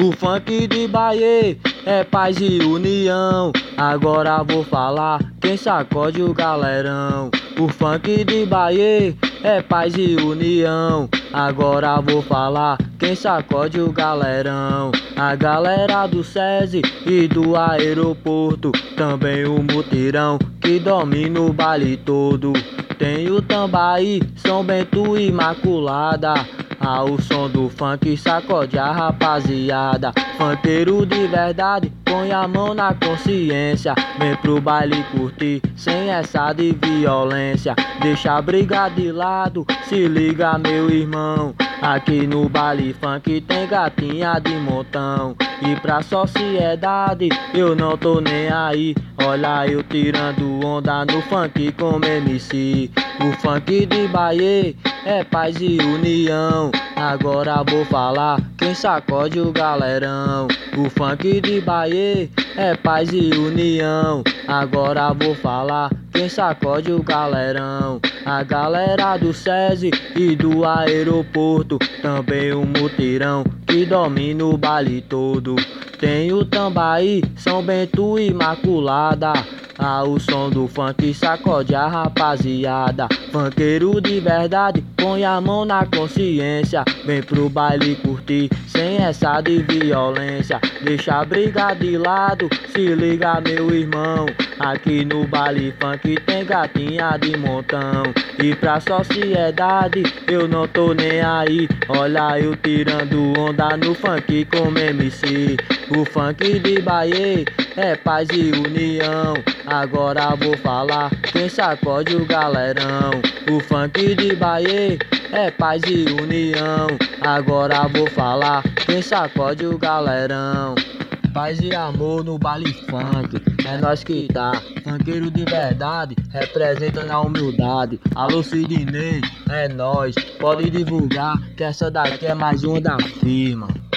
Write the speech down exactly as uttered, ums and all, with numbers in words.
O funk de Bahia é paz e união. Agora vou falar quem sacode o galerão. O funk de Bahia é paz e união. Agora vou falar quem sacode o galerão. A galera do SESI e do aeroporto, também o mutirão que domina o baile todo. Tem o Tambaí, São Bento e Imaculada. Ao som do funk sacode a rapaziada. Funkeiro de verdade, põe a mão na consciência. Vem pro baile curtir, sem essa de violência. Deixa a briga de lado, se liga meu irmão. Aqui no baile funk tem gatinha de montão. E pra sociedade eu não tô nem aí. Olha eu tirando onda no funk como M C. O funk de Bahia é paz e união. Agora vou falar quem sacode o galerão. O funk de Bahia é paz e união. Agora vou falar quem sacode o galerão. A galera do SESI e do aeroporto, também o mutirão que domina o baile todo. Tem o Tambaí, São Bento e Imaculada. Ah, o som do funk sacode a rapaziada. Funkeiro de verdade, põe a mão na consciência. Vem pro baile curtir, sem essa de violência. Deixa a briga de lado, se liga meu irmão. Aqui no baile funk tem gatinha de montão. E pra sociedade eu não tô nem aí. Olha eu tirando onda no funk como M C. O funk de Bahia é paz e união. Agora vou falar quem sacode o galerão. O funk de Bahia é paz e união. Agora vou falar quem sacode o galerão. Paz e amor no baile funk, é nós que tá. Funkeiro de verdade, representa na humildade. Alô Sidney, é nós, pode divulgar que essa daqui é mais uma da firma.